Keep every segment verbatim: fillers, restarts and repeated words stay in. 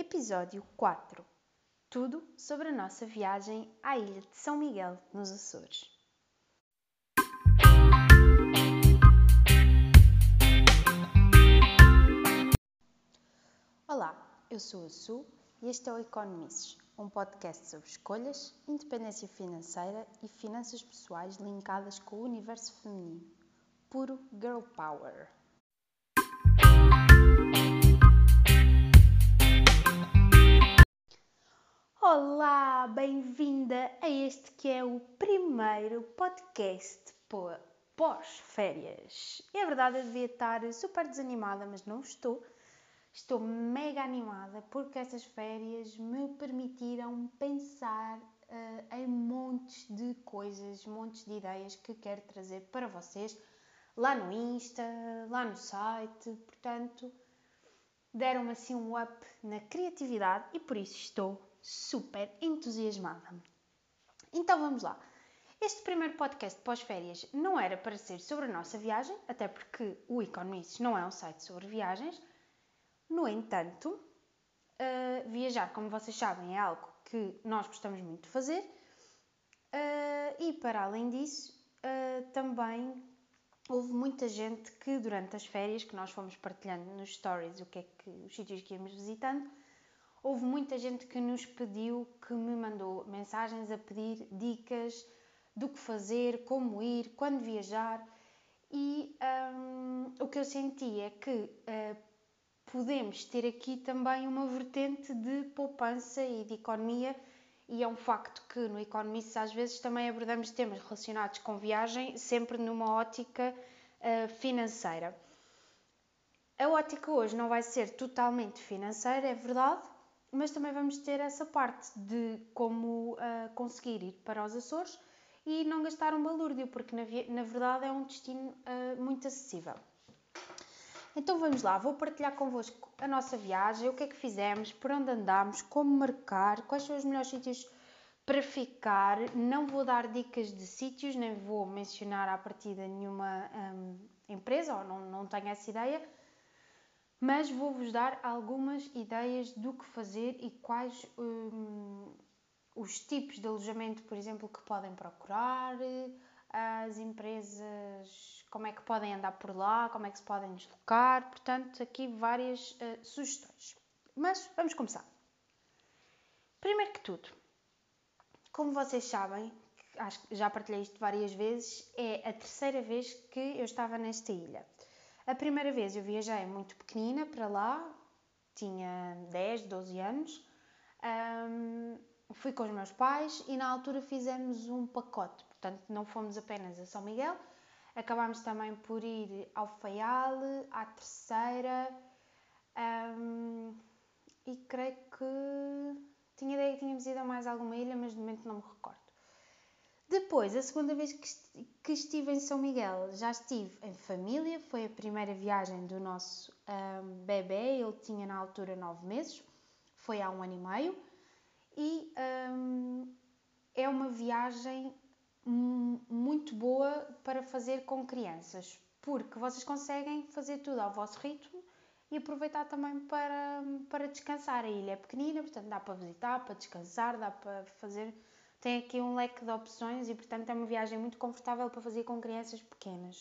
Episódio quatro. Tudo sobre a nossa viagem à ilha de São Miguel, nos Açores. Olá, eu sou a Su e este é o Economices, um podcast sobre escolhas, independência financeira e finanças pessoais linkadas com o universo feminino. Puro Girl Power. Olá, bem-vinda a este que é o primeiro podcast pós-férias. É verdade, eu devia estar super desanimada, mas não estou. Estou mega animada porque essas férias me permitiram pensar uh, em montes de coisas, montes de ideias que quero trazer para vocês lá no Insta, lá no site. Portanto, deram-me assim um up na criatividade e por isso estou super entusiasmada. Então vamos lá. Este primeiro podcast pós-férias não era para ser sobre a nossa viagem, até porque o Economics não é um site sobre viagens. No entanto, uh, viajar, como vocês sabem, é algo que nós gostamos muito de fazer. Uh, e para além disso, uh, também houve muita gente que durante as férias, que nós fomos partilhando nos stories o que é que, os sítios que íamos visitando, houve muita gente que nos pediu, que me mandou mensagens a pedir dicas do que fazer, como ir, quando viajar. E um, o que eu senti é que uh, podemos ter aqui também uma vertente de poupança e de economia, e é um facto que no Economics às vezes também abordamos temas relacionados com viagem, sempre numa ótica uh, financeira. A ótica hoje não vai ser totalmente financeira, é verdade, mas também vamos ter essa parte de como uh, conseguir ir para os Açores e não gastar um balúrdio, porque na, na verdade é um destino uh, muito acessível. Então vamos lá, vou partilhar convosco a nossa viagem, o que é que fizemos, por onde andámos, como marcar, quais são os melhores sítios para ficar. Não vou dar dicas de sítios, nem vou mencionar à partida nenhuma hum, empresa, ou não, não tenho essa ideia, mas vou-vos dar algumas ideias do que fazer e quais hum, os tipos de alojamento, por exemplo, que podem procurar, as empresas, como é que podem andar por lá, como é que se podem deslocar. Portanto, aqui várias uh, sugestões. Mas vamos começar. Primeiro que tudo, como vocês sabem, acho que já partilhei isto várias vezes, é a terceira vez que eu estava nesta ilha. A primeira vez eu viajei muito pequenina para lá, tinha dez, doze anos, um, fui com os meus pais e na altura fizemos um pacote, portanto não fomos apenas a São Miguel, acabámos também por ir ao Faial, à Terceira, um, e creio que tinha ideia que tínhamos ido a mais alguma ilha, mas de momento não me recordo. Depois, a segunda vez que estive em São Miguel, já estive em família, foi a primeira viagem do nosso um, bebê, ele tinha na altura nove meses, foi há um ano e meio, e um, é uma viagem muito boa para fazer com crianças, porque vocês conseguem fazer tudo ao vosso ritmo e aproveitar também para, para descansar. A ilha é pequenina, portanto dá para visitar, para descansar, dá para fazer... Tem aqui um leque de opções e, portanto, é uma viagem muito confortável para fazer com crianças pequenas.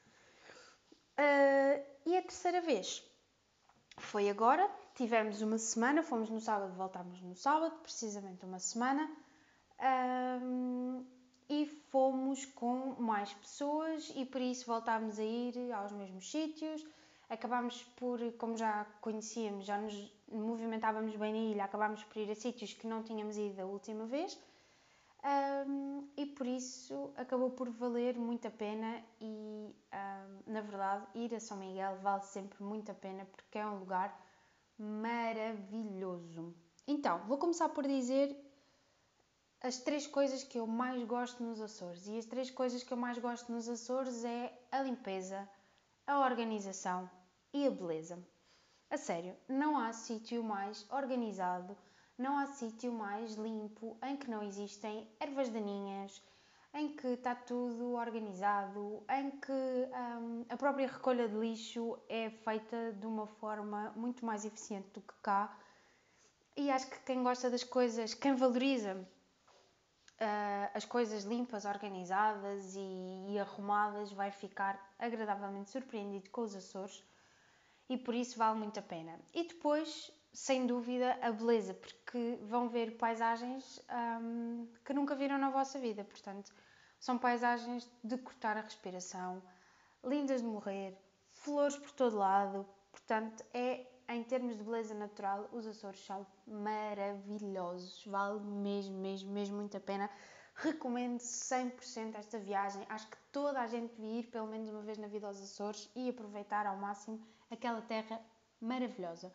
Uh, e a terceira vez foi agora. Tivemos uma semana, fomos no sábado, voltámos no sábado, precisamente uma semana. Um, e fomos com mais pessoas e por isso voltámos a ir aos mesmos sítios. Acabámos por, como já conhecíamos, já nos movimentávamos bem na ilha, acabámos por ir a sítios que não tínhamos ido a última vez. Um, e por isso acabou por valer muito a pena e, um, na verdade, ir a São Miguel vale sempre muito a pena porque é um lugar maravilhoso. Então, vou começar por dizer as três coisas que eu mais gosto nos Açores. E as três coisas que eu mais gosto nos Açores é a limpeza, a organização e a beleza. A sério, não há sítio mais organizado, não há sítio mais limpo, em que não existem ervas daninhas, em que está tudo organizado, em que hum, a própria recolha de lixo é feita de uma forma muito mais eficiente do que cá. E acho que quem gosta das coisas, quem valoriza uh, as coisas limpas, organizadas e, e arrumadas, vai ficar agradavelmente surpreendido com os Açores e por isso vale muito a pena. E depois, sem dúvida, a beleza, porque vão ver paisagens um, que nunca viram na vossa vida, portanto, são paisagens de cortar a respiração, lindas de morrer, flores por todo lado, portanto, é, em termos de beleza natural, os Açores são maravilhosos, vale mesmo, mesmo, mesmo muito a pena. Recomendo cem por cento esta viagem, acho que toda a gente devia ir pelo menos uma vez na vida aos Açores e aproveitar ao máximo aquela terra maravilhosa.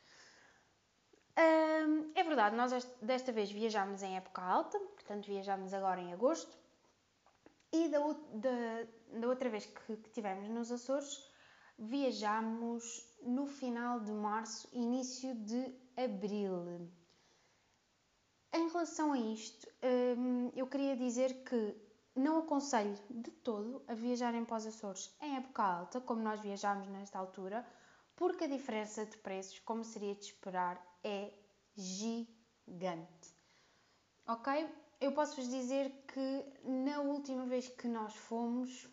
Hum, é verdade, nós desta vez viajámos em época alta, portanto viajámos agora em agosto, e da, da, da outra vez que, que tivemos nos Açores, viajámos no final de março, início de abril. Em relação a isto, hum, eu queria dizer que não aconselho de todo a viajarem para os Açores em época alta, como nós viajámos nesta altura, porque a diferença de preços, como seria de esperar, é gigante. Ok? Eu posso-vos dizer que na última vez que nós fomos,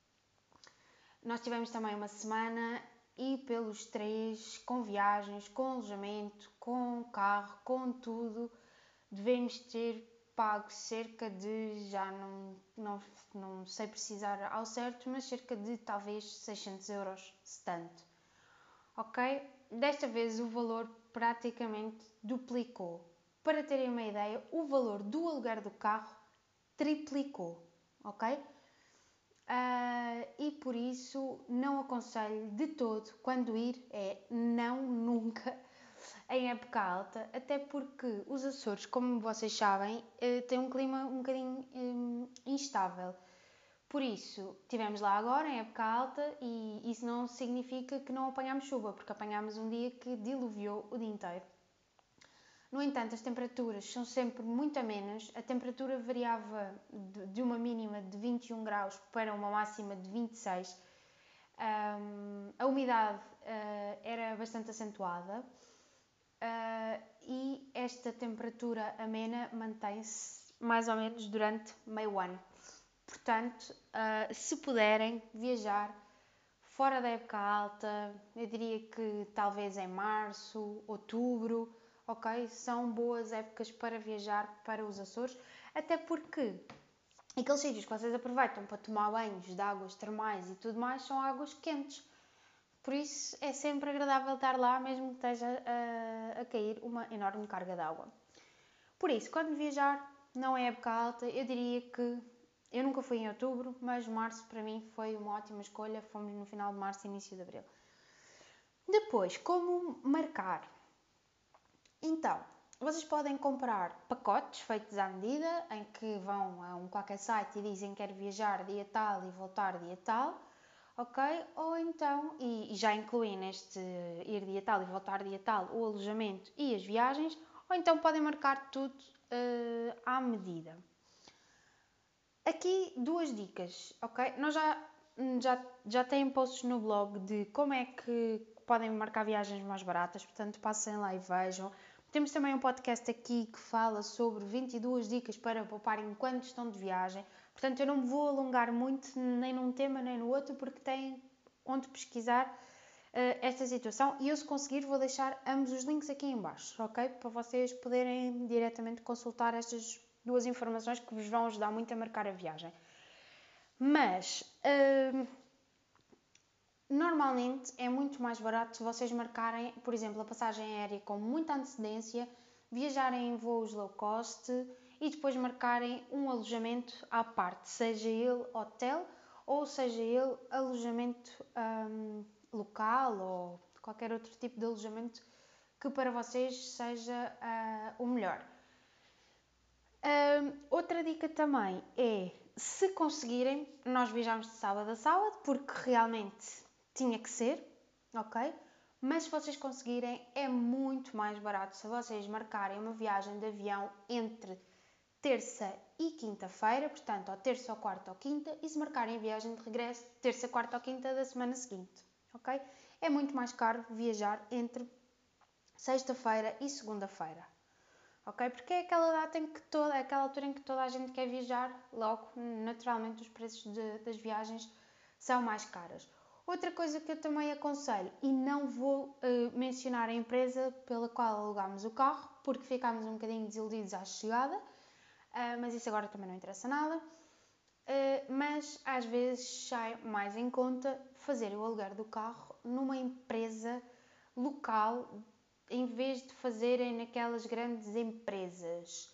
nós tivemos também uma semana e pelos três, com viagens, com alojamento, com carro, com tudo, devemos ter pago cerca de, já não, não, não sei precisar ao certo, mas cerca de talvez seiscentos euros, se tanto. Ok? Desta vez o valor praticamente duplicou. Para terem uma ideia, o valor do aluguer do carro triplicou. Ok? Uh, e por isso não aconselho de todo, quando ir, é não, nunca, em época alta, até porque os Açores, como vocês sabem, têm um clima um bocadinho um, instável. Por isso, estivemos lá agora, em época alta, e isso não significa que não apanhámos chuva, porque apanhámos um dia que diluviou o dia inteiro. No entanto, as temperaturas são sempre muito amenas, a temperatura variava de uma mínima de vinte e um graus para uma máxima de vinte e seis. Um, a umidade uh, era bastante acentuada. Uh, e esta temperatura amena mantém-se mais ou menos durante meio ano. Portanto, uh, se puderem viajar fora da época alta, eu diria que talvez em março, outubro, ok? São boas épocas para viajar para os Açores, até porque aqueles sítios que vocês aproveitam para tomar banhos de águas termais e tudo mais são águas quentes. Por isso é sempre agradável estar lá, mesmo que esteja a, a cair uma enorme carga de água. Por isso, quando viajar, não é época alta, eu diria que eu nunca fui em outubro, mas março para mim foi uma ótima escolha. Fomos no final de março e início de abril. Depois, como marcar? Então, vocês podem comprar pacotes feitos à medida, em que vão a um qualquer site e dizem que quero viajar dia tal e voltar dia tal. Ok? Ou então, e já incluem neste ir dia tal e voltar dia tal o alojamento e as viagens, ou então podem marcar tudo uh, à medida. Aqui duas dicas, ok? Nós já, já, já têm posts no blog de como é que podem marcar viagens mais baratas, portanto passem lá e vejam. Temos também um podcast aqui que fala sobre vinte e duas dicas para poupar enquanto estão de viagem. Portanto, eu não me vou alongar muito nem num tema nem no outro, porque têm onde pesquisar uh, esta situação. E eu, se conseguir, vou deixar ambos os links aqui em baixo, ok? Para vocês poderem diretamente consultar estas duas informações que vos vão ajudar muito a marcar a viagem. Mas, uh, normalmente é muito mais barato se vocês marcarem, por exemplo, a passagem aérea com muita antecedência, viajarem em voos low cost e depois marcarem um alojamento à parte, seja ele hotel ou seja ele alojamento um, local ou qualquer outro tipo de alojamento que para vocês seja uh, o melhor. Um, outra dica também é, se conseguirem, nós viajamos de sábado a sábado, porque realmente tinha que ser, ok? Mas se vocês conseguirem, é muito mais barato se vocês marcarem uma viagem de avião entre terça e quinta-feira, portanto, ou terça, ou quarta, ou quinta, e se marcarem a viagem de regresso, terça, quarta ou quinta da semana seguinte, ok? É muito mais caro viajar entre sexta-feira e segunda-feira. Ok? Porque é aquela data em que toda, é aquela altura em que toda a gente quer viajar, logo, naturalmente, os preços de, das viagens são mais caros. Outra coisa que eu também aconselho, e não vou uh, mencionar a empresa pela qual alugámos o carro, porque ficámos um bocadinho desiludidos à chegada, uh, mas isso agora também não interessa nada, uh, mas às vezes sai mais em conta fazer o aluguer do carro numa empresa local, em vez de fazerem naquelas grandes empresas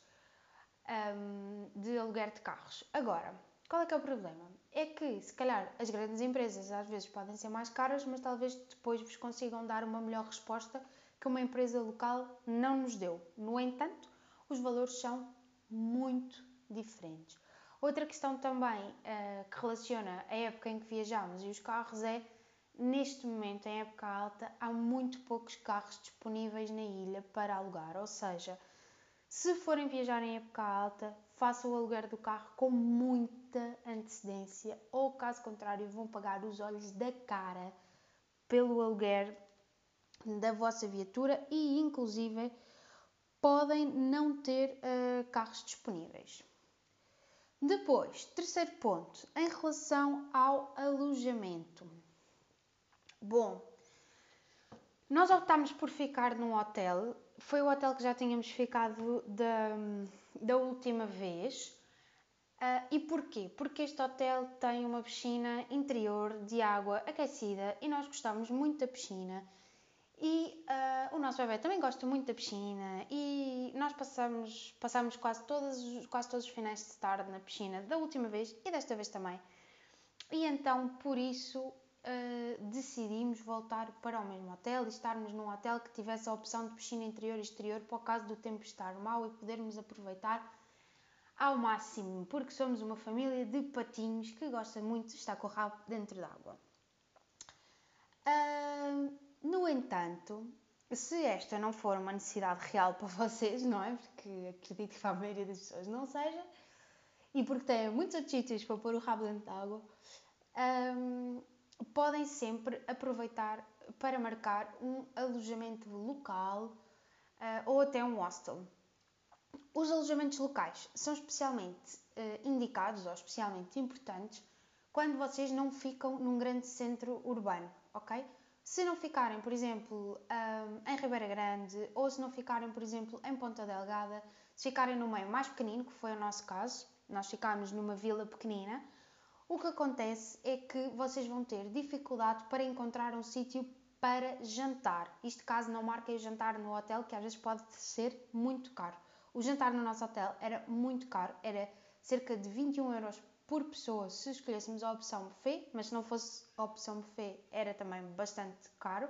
um, de aluguer de carros. Agora, qual é que é o problema? É que, se calhar, as grandes empresas às vezes podem ser mais caras, mas talvez depois vos consigam dar uma melhor resposta que uma empresa local não nos deu. No entanto, os valores são muito diferentes. Outra questão também uh, que relaciona a época em que viajamos e os carros é, neste momento, em época alta, há muito poucos carros disponíveis na ilha para alugar, ou seja, se forem viajar em época alta, façam o aluguer do carro com muita antecedência, ou caso contrário vão pagar os olhos da cara pelo aluguer da vossa viatura e inclusive podem não ter uh, carros disponíveis. Depois, terceiro ponto, em relação ao alojamento. Bom, nós optámos por ficar num hotel, foi o hotel que já tínhamos ficado da, da última vez. Uh, e porquê? Porque este hotel tem uma piscina interior de água aquecida e nós gostamos muito da piscina. E uh, o nosso bebê também gosta muito da piscina e nós passamos, passamos quase, todos, quase todos os finais de tarde na piscina da última vez e desta vez também. E então, por isso, uh, decidimos voltar para o mesmo hotel e estarmos num hotel que tivesse a opção de piscina interior e exterior para o caso do tempo estar mau e podermos aproveitar ao máximo, porque somos uma família de patinhos que gosta muito de estar com o rabo dentro d'água. Uh, no entanto, se esta não for uma necessidade real para vocês, não é? Porque acredito que para a maioria das pessoas não seja, e porque têm muitos outros sítios para pôr o rabo dentro d'água, um, podem sempre aproveitar para marcar um alojamento local uh, ou até um hostel. Os alojamentos locais são especialmente uh, indicados ou especialmente importantes quando vocês não ficam num grande centro urbano, ok? Se não ficarem, por exemplo, um, em Ribeira Grande ou se não ficarem, por exemplo, em Ponta Delgada, se ficarem no meio mais pequenino, que foi o nosso caso, nós ficámos numa vila pequenina, o que acontece é que vocês vão ter dificuldade para encontrar um sítio para jantar. Isto caso não marquem o jantar no hotel, que às vezes pode ser muito caro. O jantar no nosso hotel era muito caro, era cerca de vinte e um euros por pessoa se escolhêssemos a opção buffet, mas se não fosse a opção buffet era também bastante caro.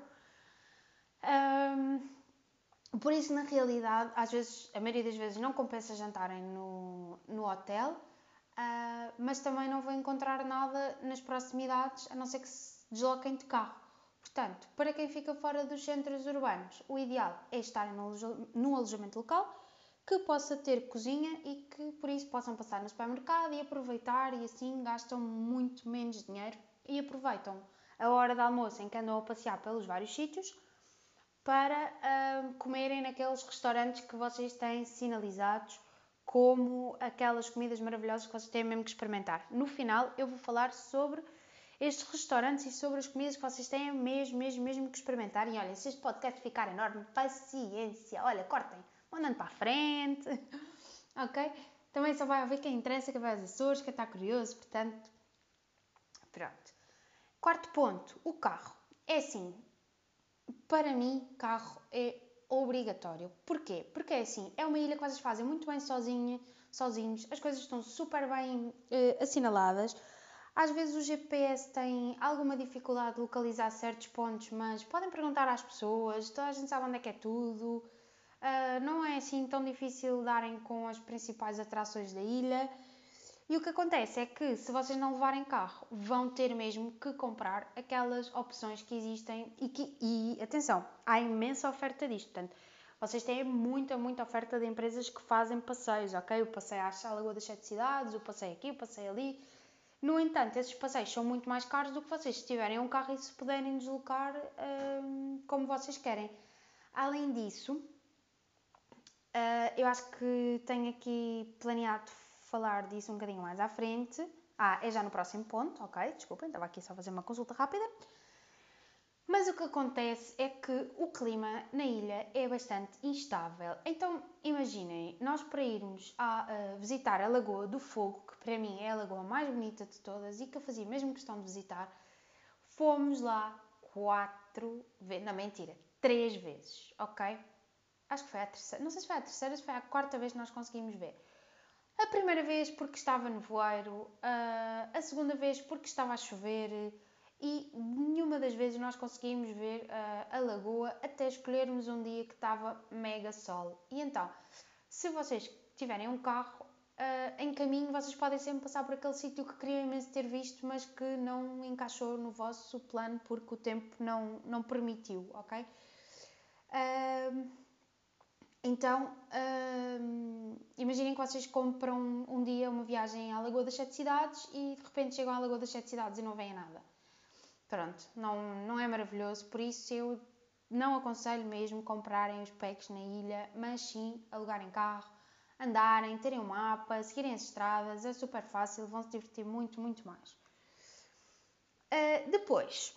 Um, por isso, na realidade, às vezes, a maioria das vezes não compensa jantarem no, no hotel, uh, mas também não vão encontrar nada nas proximidades, a não ser que se desloquem de carro. Portanto, para quem fica fora dos centros urbanos, o ideal é estarem num alojamento local, que possa ter cozinha e que por isso possam passar no supermercado e aproveitar e assim gastam muito menos dinheiro e aproveitam a hora de almoço em que andam a passear pelos vários sítios para uh, comerem naqueles restaurantes que vocês têm sinalizados como aquelas comidas maravilhosas que vocês têm mesmo que experimentar. No final eu vou falar sobre estes restaurantes e sobre as comidas que vocês têm mesmo, mesmo, mesmo que experimentar. E olhem, se este podcast ficar enorme, paciência, olha, cortem, andando para a frente, ok? Também só vai ouvir quem interessa, quem vai aos Açores, quem está curioso, portanto, pronto. Quarto ponto, o carro. É assim, para mim, carro é obrigatório. Porquê? Porque é assim, é uma ilha que vocês fazem muito bem sozinha, sozinhos, as coisas estão super bem eh, assinaladas. Às vezes o G P S tem alguma dificuldade de localizar certos pontos, mas podem perguntar às pessoas, toda a gente sabe onde é que é tudo. Uh, não é assim tão difícil darem com as principais atrações da ilha. E o que acontece é que, se vocês não levarem carro, vão ter mesmo que comprar aquelas opções que existem e que, e atenção, há imensa oferta disto, portanto, vocês têm muita, muita oferta de empresas que fazem passeios, ok? O passeio à Lagoa das Sete Cidades, o passeio aqui, o passeio ali. No entanto, esses passeios são muito mais caros do que vocês se tiverem um carro e se puderem deslocar hum, como vocês querem. Além disso, uh, eu acho que tenho aqui planeado falar disso um bocadinho mais à frente. Ah, é já no próximo ponto, ok? Desculpem, estava aqui só a fazer uma consulta rápida. Mas o que acontece é que o clima na ilha é bastante instável. Então, imaginem, nós para irmos a, a visitar a Lagoa do Fogo, que para mim é a lagoa mais bonita de todas e que eu fazia mesmo questão de visitar, fomos lá quatro vezes, não, mentira, três vezes, ok? Acho que foi a terceira, não sei se foi a terceira, se foi a quarta vez que nós conseguimos ver. A primeira vez porque estava nevoeiro, a segunda vez porque estava a chover e nenhuma das vezes nós conseguimos ver a lagoa até escolhermos um dia que estava mega sol. E então, se vocês tiverem um carro, em caminho vocês podem sempre passar por aquele sítio que queriam imenso ter visto, mas que não encaixou no vosso plano porque o tempo não, não permitiu, ok? Então, hum, imaginem que vocês compram um dia uma viagem à Lagoa das Sete Cidades e de repente chegam à Lagoa das Sete Cidades e não veem nada. Pronto, não, não é maravilhoso, por isso eu não aconselho mesmo comprarem os packs na ilha, mas sim alugarem carro, andarem, terem um mapa, seguirem as estradas, é super fácil, vão se divertir muito, muito mais. Uh, depois...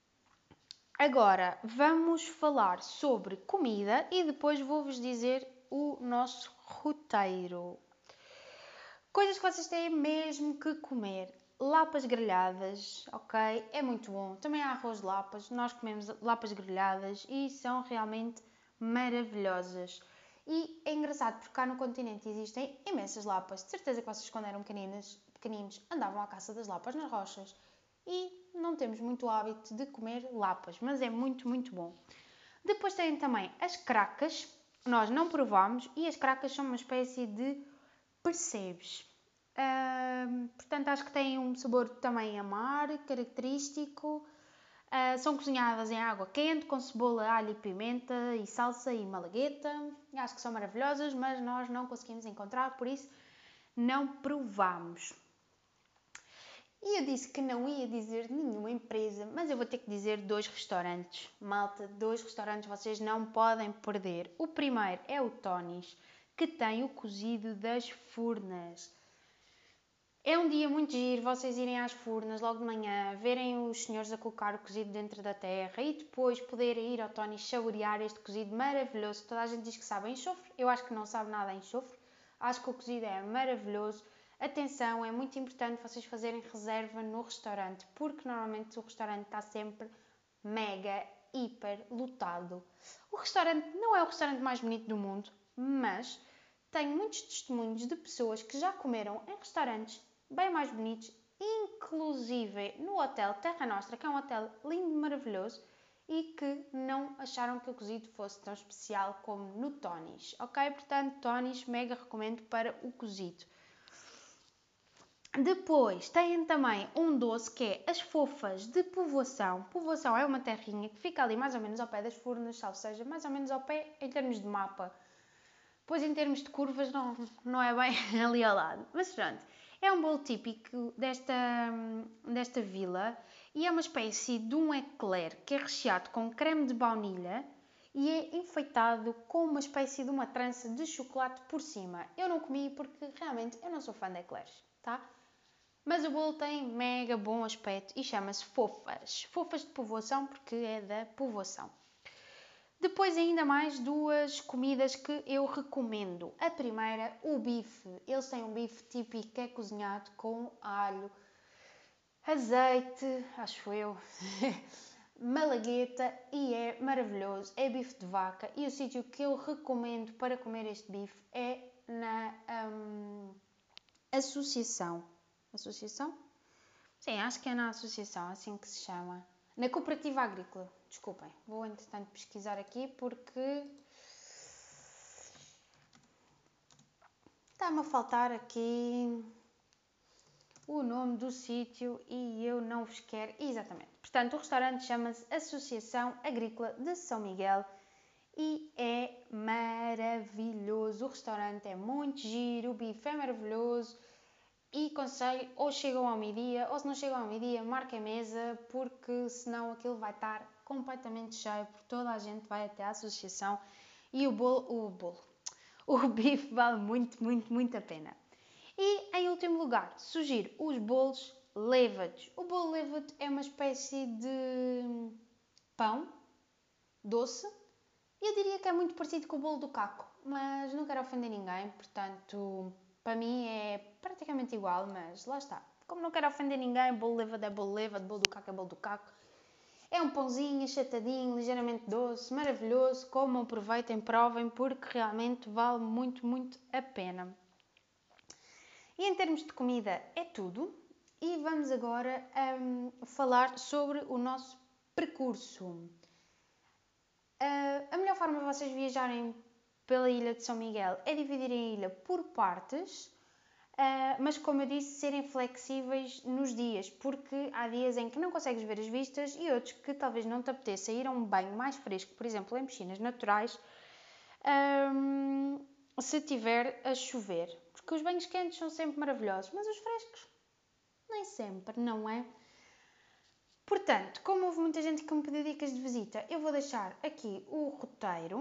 Agora vamos falar sobre comida e depois vou-vos dizer o nosso roteiro. Coisas que vocês têm mesmo que comer. Lapas grelhadas, ok? É muito bom. Também há arroz de lapas. Nós comemos lapas grelhadas e são realmente maravilhosas. E é engraçado porque cá no continente existem imensas lapas. De certeza que vocês, quando eram pequeninos, pequeninos andavam à caça das lapas nas rochas. E não temos muito hábito de comer lapas, mas é muito, muito bom. Depois tem também as cracas, nós não provamos, e as cracas são uma espécie de percebes. Uh, portanto, acho que têm um sabor também amar, característico. Uh, são cozinhadas em água quente, com cebola, alho e pimenta, e salsa e malagueta. Acho que são maravilhosas, mas nós não conseguimos encontrar, por isso não provamos. E eu disse que não ia dizer nenhuma empresa, mas eu vou ter que dizer dois restaurantes. Malta, dois restaurantes vocês não podem perder. O primeiro é o Tony's, que tem o cozido das Furnas. É um dia muito giro vocês irem às Furnas logo de manhã, verem os senhores a colocar o cozido dentro da terra e depois poderem ir ao Tony's saborear este cozido maravilhoso. Toda a gente diz que sabe enxofre, eu acho que não sabe nada em enxofre. Acho que o cozido é maravilhoso. Atenção, é muito importante vocês fazerem reserva no restaurante, porque normalmente o restaurante está sempre mega, hiper lotado. O restaurante não é o restaurante mais bonito do mundo, mas tenho muitos testemunhos de pessoas que já comeram em restaurantes bem mais bonitos, inclusive no Hotel Terra Nostra, que é um hotel lindo e maravilhoso, e que não acharam que o cozido fosse tão especial como no Tony's, ok? Portanto, Tony's mega recomendo para o cozido. Depois, têm também um doce que é as Fofas de Povoação. Povoação é uma terrinha que fica ali mais ou menos ao pé das Furnas, ou seja, mais ou menos ao pé em termos de mapa. Pois em termos de curvas não, não é bem ali ao lado. Mas pronto, é um bolo típico desta, desta vila e é uma espécie de um eclair que é recheado com creme de baunilha e é enfeitado com uma espécie de uma trança de chocolate por cima. Eu não comi porque realmente eu não sou fã de eclairs, tá? Mas o bolo tem mega bom aspecto e chama-se Fofas. Fofas de Povoação porque é da Povoação. Depois ainda mais duas comidas que eu recomendo. A primeira, o bife. Eles têm um bife típico que é cozinhado com alho, azeite, acho eu, malagueta e é maravilhoso. É bife de vaca e o sítio que eu recomendo para comer este bife é na hum, Associação. Associação? Sim, acho que é na Associação, assim que se chama. Na Cooperativa Agrícola. Desculpem, vou entretanto pesquisar aqui porque está-me a faltar aqui o nome do sítio e eu não vos quero exatamente. Portanto, o restaurante chama-se Associação Agrícola de São Miguel e é maravilhoso. O restaurante é muito giro, o bife é maravilhoso e aconselho, ou chegam ao meio-dia, ou se não chegam ao meio-dia, marquem a mesa, porque senão aquilo vai estar completamente cheio, porque toda a gente vai até à associação e o bolo, o bolo, o bife vale muito, muito, muito a pena. E, em último lugar, sugiro os bolos lêvados. O bolo lêvado é uma espécie de pão doce. Eu diria que é muito parecido com o bolo do caco, mas não quero ofender ninguém, portanto, para mim é praticamente igual, mas lá está. Como não quero ofender ninguém, bolo lêvado é bolo lêvado, bolo do caco é bolo do caco. É um pãozinho achatadinho, ligeiramente doce, maravilhoso. Comam, aproveitem, provem, porque realmente vale muito, muito a pena. E em termos de comida é tudo. E vamos agora um, falar sobre o nosso percurso. Uh, a melhor forma de vocês viajarem pela ilha de São Miguel é dividirem a ilha por partes, uh, mas como eu disse, serem flexíveis nos dias, porque há dias em que não consegues ver as vistas e outros que talvez não te apeteça ir a um banho mais fresco, por exemplo, em piscinas naturais, um, se tiver a chover. Porque os banhos quentes são sempre maravilhosos, mas os frescos nem sempre, não é? Portanto, como houve muita gente que me pediu dicas de visita, eu vou deixar aqui o roteiro.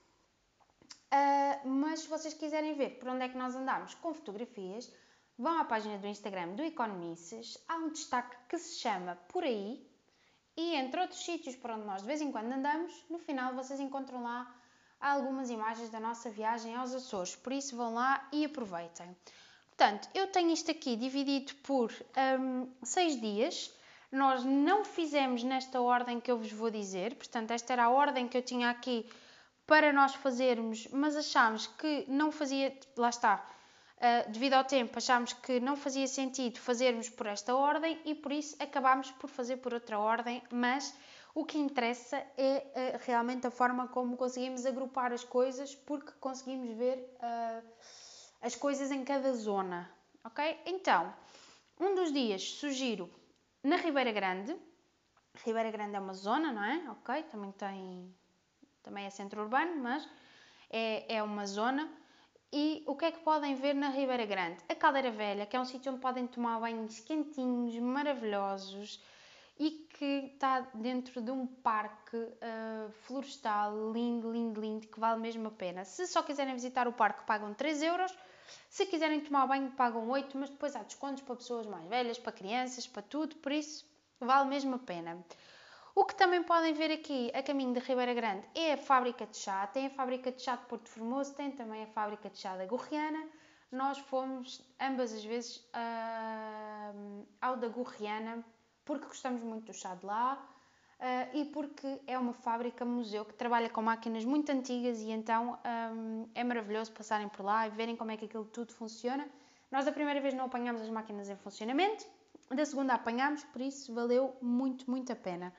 Uh, mas se vocês quiserem ver por onde é que nós andamos com fotografias, vão à página do Instagram do Economices. Há um destaque que se chama Por Aí. E entre outros sítios por onde nós de vez em quando andamos, no final vocês encontram lá algumas imagens da nossa viagem aos Açores. Por isso vão lá e aproveitem. Portanto, eu tenho isto aqui dividido por um, seis dias. Nós não fizemos nesta ordem que eu vos vou dizer. Portanto, esta era a ordem que eu tinha aqui para nós fazermos, mas achámos que não fazia... Lá está. Uh, devido ao tempo, achámos que não fazia sentido fazermos por esta ordem e por isso acabámos por fazer por outra ordem, mas o que interessa é uh, realmente a forma como conseguimos agrupar as coisas, porque conseguimos ver uh, as coisas em cada zona, ok? Então, um dos dias sugiro na Ribeira Grande. Ribeira Grande é uma zona, não é? Ok, também tem... também é centro urbano, mas é, é uma zona. E o que é que podem ver na Ribeira Grande? A Caldeira Velha, que é um sítio onde podem tomar banhos quentinhos, maravilhosos e que está dentro de um parque uh, florestal lindo, lindo, lindo, que vale mesmo a pena. Se só quiserem visitar o parque, pagam três euros. Se quiserem tomar banho, pagam oito, mas depois há descontos para pessoas mais velhas, para crianças, para tudo, por isso vale mesmo a pena. O que também podem ver aqui, a caminho de Ribeira Grande, é a fábrica de chá. Tem a fábrica de chá de Porto Formoso, tem também a fábrica de chá da Gorriana. Nós fomos ambas as vezes uh, ao da Gorriana, porque gostamos muito do chá de lá uh, e porque é uma fábrica-museu que trabalha com máquinas muito antigas e então um, é maravilhoso passarem por lá e verem como é que aquilo tudo funciona. Nós da primeira vez não apanhámos as máquinas em funcionamento, da segunda apanhámos, por isso valeu muito, muito a pena.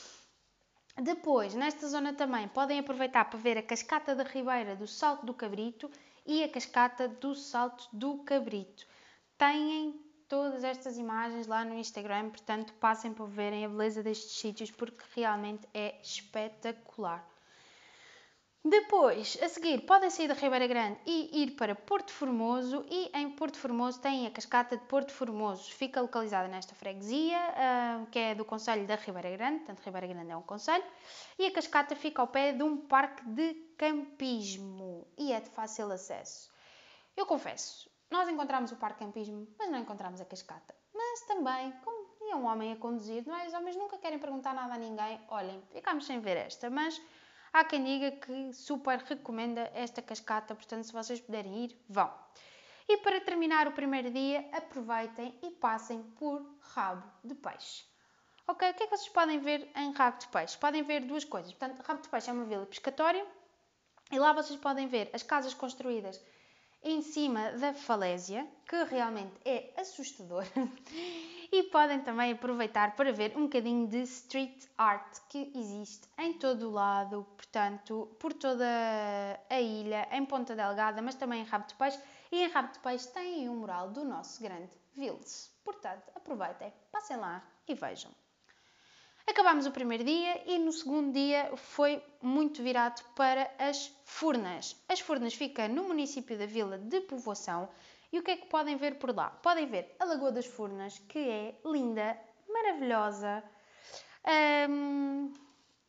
Depois, nesta zona também, podem aproveitar para ver a cascata da Ribeira do Salto do Cabrito e a cascata do Salto do Cabrito. Têm todas estas imagens lá no Instagram, portanto, passem para verem a beleza destes sítios, porque realmente é espetacular. Depois, a seguir, podem sair da Ribeira Grande e ir para Porto Formoso, e em Porto Formoso têm a cascata de Porto Formoso. Fica localizada nesta freguesia, que é do concelho da Ribeira Grande, portanto Ribeira Grande é um concelho, e a cascata fica ao pé de um parque de campismo e é de fácil acesso. Eu confesso, nós encontramos o parque de campismo, mas não encontramos a cascata. Mas também, como é um homem a conduzir, não é? Os homens nunca querem perguntar nada a ninguém. Olhem, ficámos sem ver esta, mas... há quem diga que super recomenda esta cascata, portanto, se vocês puderem ir, vão. E para terminar o primeiro dia, aproveitem e passem por Rabo de Peixe. Ok, o que é que vocês podem ver em Rabo de Peixe? Podem ver duas coisas. Portanto, Rabo de Peixe é uma vila pescatória e lá vocês podem ver as casas construídas em cima da falésia, que realmente é assustador. E podem também aproveitar para ver um bocadinho de street art que existe em todo o lado, portanto, por toda a ilha, em Ponta Delgada, mas também em Rabo de Peixe. E em Rabo de Peixe tem um mural do nosso grande Vils. Portanto, aproveitem, passem lá e vejam. Acabámos o primeiro dia e no segundo dia foi muito virado para as Furnas. As Furnas fica no município da Vila de Povoação. E o que é que podem ver por lá? Podem ver a Lagoa das Furnas, que é linda, maravilhosa. Um,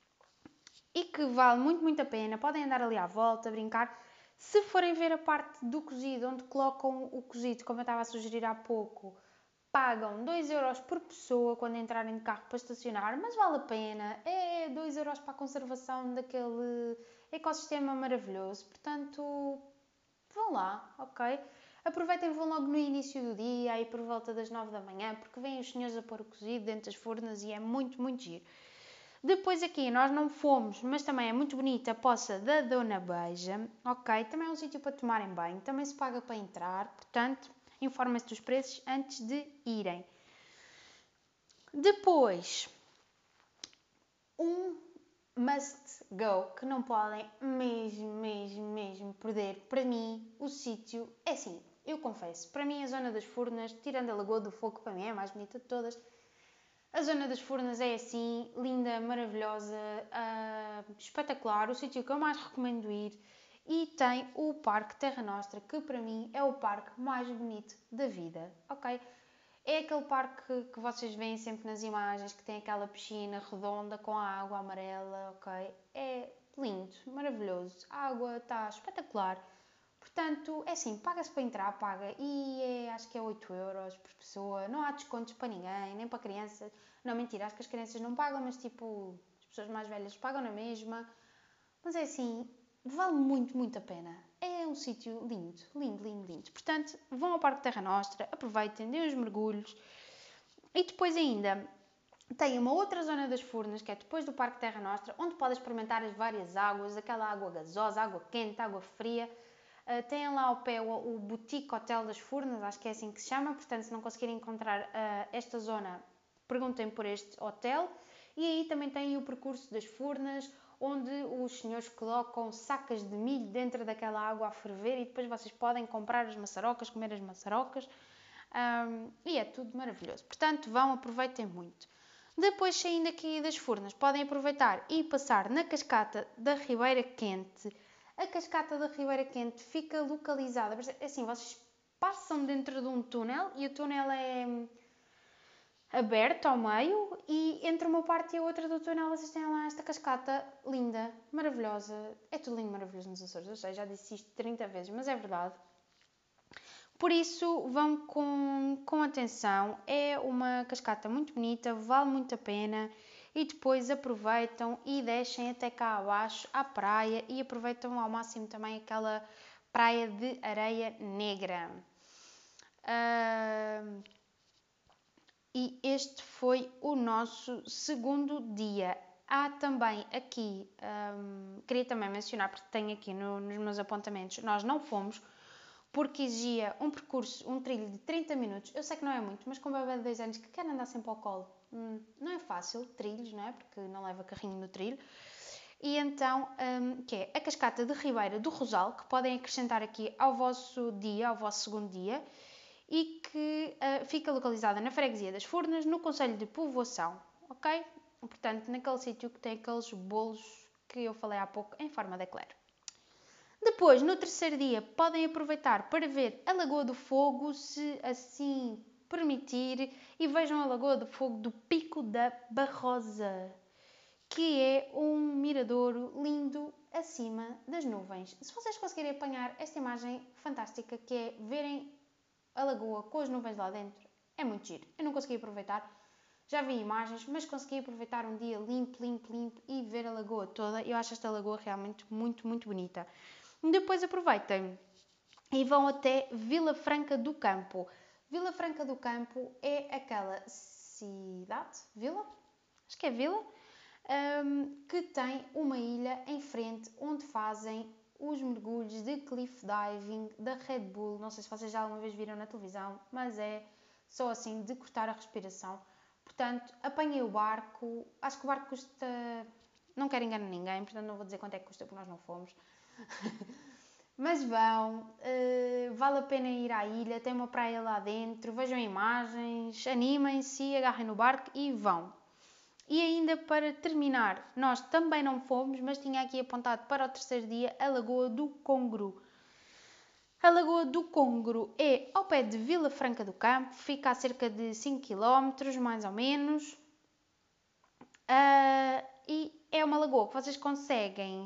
e que vale muito, muito a pena. Podem andar ali à volta, brincar. Se forem ver a parte do cozido, onde colocam o cozido, como eu estava a sugerir há pouco, pagam dois euros por pessoa quando entrarem de carro para estacionar, mas vale a pena. É dois euros para a conservação daquele ecossistema maravilhoso. Portanto, vão lá, ok? Aproveitem, vão logo no início do dia, aí por volta das nove da manhã, porque vêm os senhores a pôr o cozido dentro das fornas e é muito, muito giro. Depois aqui, nós não fomos, mas também é muito bonita a Poça da Dona Beija, ok? Também é um sítio para tomarem banho, também se paga para entrar, portanto, informem-se dos preços antes de irem. Depois, um must go, que não podem mesmo, mesmo, mesmo perder. Para mim, o sítio é assim, eu confesso, para mim a Zona das Furnas, tirando a Lagoa do Fogo, para mim é a mais bonita de todas. A Zona das Furnas é assim, linda, maravilhosa, uh, espetacular, o sítio que eu mais recomendo ir. E tem o Parque Terra Nostra, que para mim é o parque mais bonito da vida, ok? É aquele parque que vocês veem sempre nas imagens, que tem aquela piscina redonda com a água amarela, ok? É lindo, maravilhoso. A água está espetacular. Portanto, é assim, paga-se para entrar, paga. E é, acho que é oito euros por pessoa. Não há descontos para ninguém, nem para crianças. Não, mentira, acho que as crianças não pagam, mas tipo, as pessoas mais velhas pagam na mesma. Mas é assim, vale muito, muito a pena. É um sítio lindo, lindo, lindo, lindo. Portanto, vão ao Parque Terra Nostra, aproveitem, deem os mergulhos. E depois ainda tem uma outra zona das Furnas, que é depois do Parque Terra Nostra, onde podem experimentar as várias águas, aquela água gasosa, água quente, água fria. Uh, tem lá ao pé o, o Boutique Hotel das Furnas, acho que é assim que se chama, portanto se não conseguirem encontrar uh, esta zona, perguntem por este hotel. E aí também tem o percurso das Furnas, onde os senhores colocam sacas de milho dentro daquela água a ferver e depois vocês podem comprar as maçarocas, comer as maçarocas. Um, e é tudo maravilhoso. Portanto, vão, aproveitem muito. Depois, saindo aqui das Furnas, podem aproveitar e passar na cascata da Ribeira Quente. A cascata da Ribeira Quente fica localizada, assim, vocês passam dentro de um túnel e o túnel é aberto ao meio e entre uma parte e a outra do túnel vocês têm lá esta cascata linda, maravilhosa. É tudo lindo, maravilhoso nos Açores, eu sei, já disse isto trinta vezes, mas é verdade. Por isso, vão com, com atenção. É uma cascata muito bonita, vale muito a pena. E depois aproveitam e descem até cá abaixo à praia e aproveitam ao máximo também aquela praia de areia negra. Uh, e este foi o nosso segundo dia. Há também aqui, um, queria também mencionar, porque tenho aqui no, nos meus apontamentos, nós não fomos, porque exigia um percurso, um trilho de trinta minutos. Eu sei que não é muito, mas com um bebê de dois anos que quer andar sempre ao colo, hum, não é fácil, trilhos, não é? Porque não leva carrinho no trilho. E então, um, que é a cascata de Ribeira do Rosal, que podem acrescentar aqui ao vosso dia, ao vosso segundo dia, e que uh, fica localizada na freguesia das Furnas, no concelho de Povoação, ok? Portanto, naquele sítio que tem aqueles bolos que eu falei há pouco, em forma de eclair. Depois, no terceiro dia, podem aproveitar para ver a Lagoa do Fogo, se assim permitir, e vejam a Lagoa do Fogo do Pico da Barrosa, que é um miradouro lindo acima das nuvens. Se vocês conseguirem apanhar esta imagem fantástica, que é verem a lagoa com as nuvens lá dentro, é muito giro. Eu não consegui aproveitar, já vi imagens, mas consegui aproveitar um dia limpo, limpo, limpo e ver a lagoa toda. Eu acho esta lagoa realmente muito, muito bonita. Depois aproveitem e vão até Vila Franca do Campo. Vila Franca do Campo é aquela cidade, vila, acho que é vila, um, que tem uma ilha em frente onde fazem os mergulhos de cliff diving da Red Bull. Não sei se vocês já alguma vez viram na televisão, mas é só assim de cortar a respiração. Portanto, apanhei o barco, acho que o barco custa, não quero enganar ninguém, portanto não vou dizer quanto é que custa porque nós não fomos. Mas vão, uh, vale a pena ir à ilha, tem uma praia lá dentro, vejam imagens, animem-se, agarrem no barco e vão. E ainda para terminar, nós também não fomos, mas tinha aqui apontado para o terceiro dia a Lagoa do Congro. A Lagoa do Congro é ao pé de Vila Franca do Campo, fica a cerca de cinco quilómetros, mais ou menos. Uh, e é uma lagoa que vocês conseguem...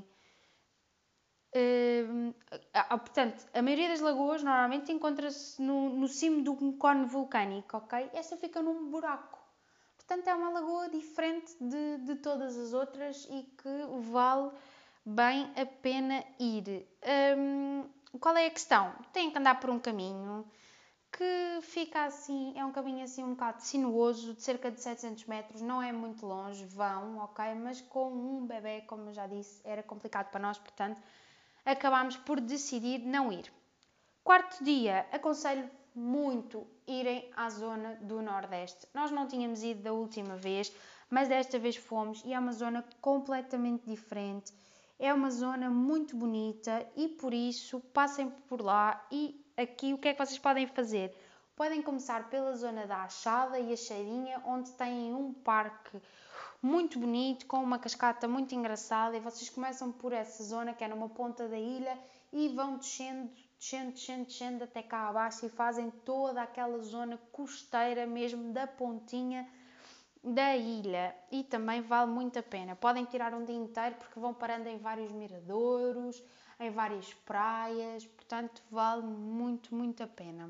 Uh, ah, portanto, a maioria das lagoas normalmente encontra-se no, no cimo de um cone vulcânico, ok? Esta fica num buraco. Portanto, é uma lagoa diferente de, de todas as outras e que vale bem a pena ir. Um, qual é a questão? Tem que andar por um caminho que fica assim, é um caminho assim um bocado sinuoso, de cerca de setecentos metros, não é muito longe, vão, ok? Mas com um bebê, como eu já disse, era complicado para nós, portanto, acabámos por decidir não ir. Quarto dia, aconselho muito irem à zona do Nordeste. Nós não tínhamos ido da última vez, mas desta vez fomos e é uma zona completamente diferente. É uma zona muito bonita e por isso passem por lá. E aqui o que é que vocês podem fazer? Podem começar pela zona da Achada e a Cheirinha, onde têm um parque muito bonito, com uma cascata muito engraçada, e vocês começam por essa zona que é numa ponta da ilha e vão descendo, descendo, descendo, descendo até cá abaixo e fazem toda aquela zona costeira mesmo da pontinha da ilha, e também vale muito a pena. Podem tirar um dia inteiro porque vão parando em vários miradouros, em várias praias, portanto vale muito, muito a pena.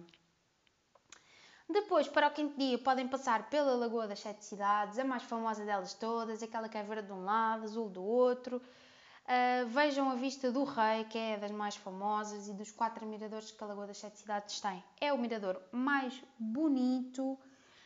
Depois, para o quinto dia, podem passar pela Lagoa das Sete Cidades, a mais famosa delas todas, aquela que é verde de um lado, azul do outro. Uh, vejam a vista do Rei, que é das mais famosas, e dos quatro miradores que a Lagoa das Sete Cidades tem. É o mirador mais bonito.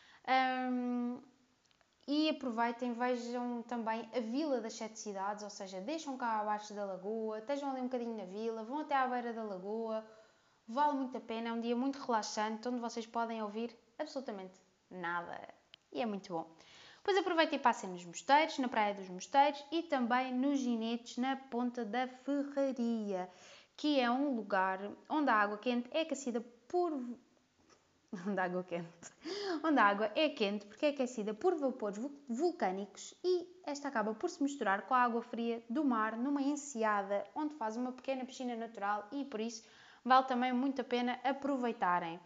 Um, e aproveitem, vejam também a Vila das Sete Cidades, ou seja, deixam cá abaixo da lagoa, estejam ali um bocadinho na vila, vão até à beira da lagoa. Vale muito a pena, é um dia muito relaxante, onde vocês podem ouvir absolutamente nada. E é muito bom. Depois aproveitem e passem nos mosteiros, na Praia dos Mosteiros e também nos Ginetes, na Ponta da Ferraria, que é um lugar onde a água quente é aquecida por... onde a água quente... onde a água é quente porque é aquecida por vapores vulcânicos e esta acaba por se misturar com a água fria do mar numa enseada, onde faz uma pequena piscina natural e por isso vale também muito a pena aproveitarem.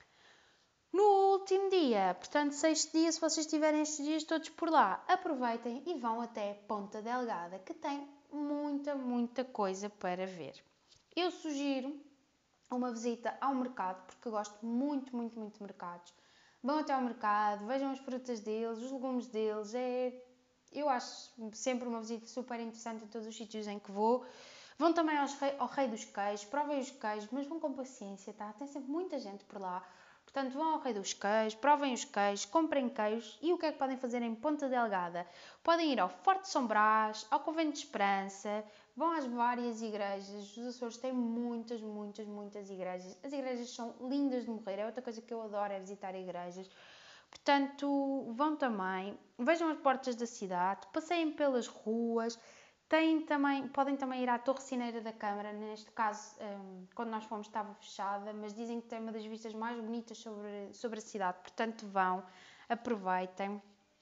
No último dia, portanto, sexto dia, se vocês tiverem estes dias todos por lá, aproveitem e vão até Ponta Delgada, que tem muita, muita coisa para ver. Eu sugiro uma visita ao mercado, porque eu gosto muito, muito, muito de mercados. Vão até ao mercado, vejam as frutas deles, os legumes deles. É, eu acho sempre uma visita super interessante em todos os sítios em que vou. Vão também aos rei, ao Rei dos Queijos, provem os queijos, mas vão com paciência, tá? Tem sempre muita gente por lá. Portanto, vão ao Rei dos Queijos, provem os queijos, comprem queijos e o que é que podem fazer em Ponta Delgada? Podem ir ao Forte São Brás, ao Convento de Esperança, vão às várias igrejas. Os Açores têm muitas, muitas, muitas igrejas. As igrejas são lindas de morrer, é outra coisa que eu adoro, é visitar igrejas. Portanto, vão também, vejam as portas da cidade, passeiem pelas ruas. Tem também, podem também ir à Torre Cineira da Câmara, neste caso, um, quando nós fomos estava fechada, mas dizem que tem uma das vistas mais bonitas sobre, sobre a cidade, portanto vão, aproveitem.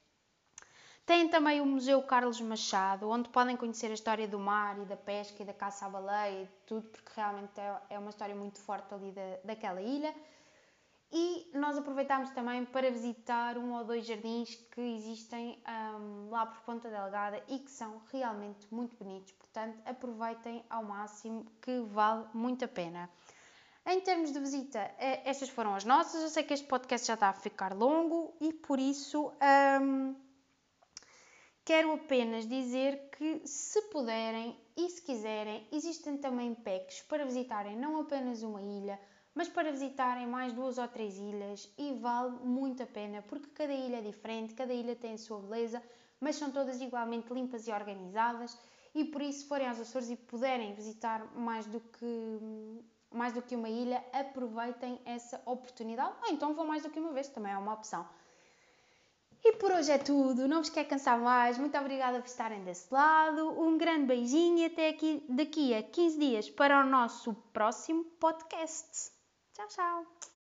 Tem também o Museu Carlos Machado, onde podem conhecer a história do mar e da pesca e da caça à baleia e tudo, porque realmente é, é uma história muito forte ali da, daquela ilha. E nós aproveitámos também para visitar um ou dois jardins que existem um, lá por Ponta Delgada e que são realmente muito bonitos. Portanto, aproveitem ao máximo, que vale muito a pena. Em termos de visita, estas foram as nossas. Eu sei que este podcast já está a ficar longo e por isso um, quero apenas dizer que, se puderem e se quiserem, existem também packs para visitarem não apenas uma ilha, mas para visitarem mais duas ou três ilhas, e vale muito a pena, porque cada ilha é diferente, cada ilha tem a sua beleza, mas são todas igualmente limpas e organizadas, e por isso, se forem aos Açores e puderem visitar mais do que, mais do que uma ilha, aproveitem essa oportunidade, ou então vão mais do que uma vez, também é uma opção. E por hoje é tudo, não vos quero cansar mais, muito obrigada por estarem desse lado, um grande beijinho e até aqui, daqui a quinze dias para o nosso próximo podcast. Tchau, tchau!